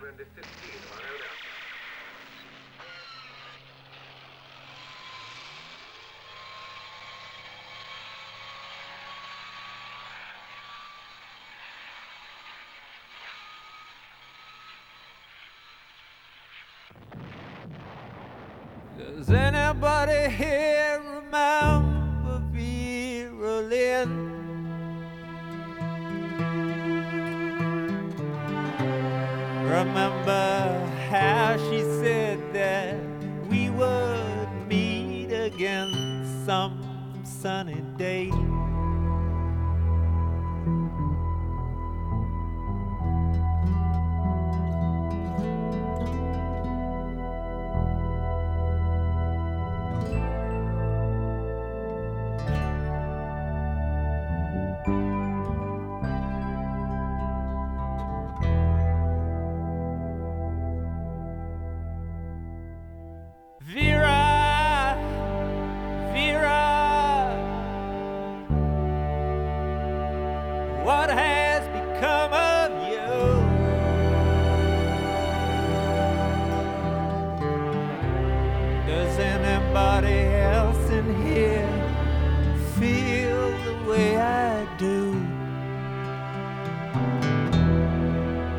prende stettino, ma non è una... Does anybody here remember Vera Lynn? Remember how she said that we would meet again some sunny day?